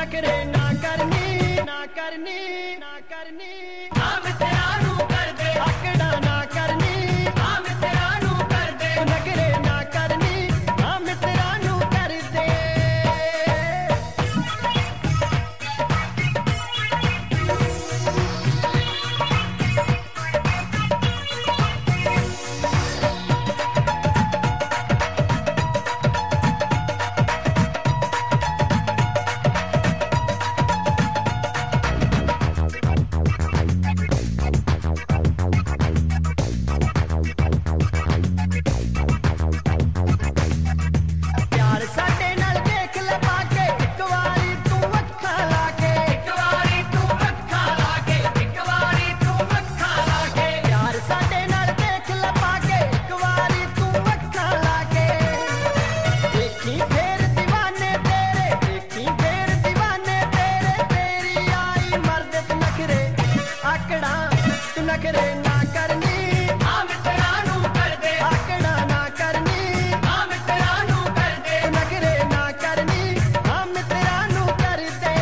नखरे ना करनी ना करनी ना करनी हम तेरा नू कर दे आकड़ा ना करनी हम तेरा नू कर दे नखरे ना करनी हम तेरा नू कर दे नखरे ना करनी हम तेरा नू कर दे आकड़ा ना करनी हम तेरा नू कर दे नखरे ना करनी हम तेरा नू कर दे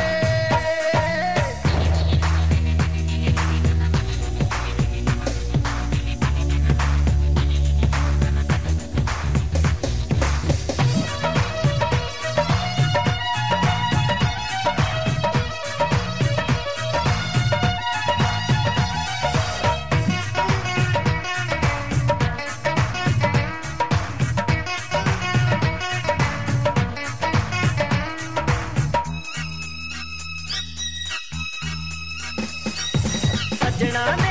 सजना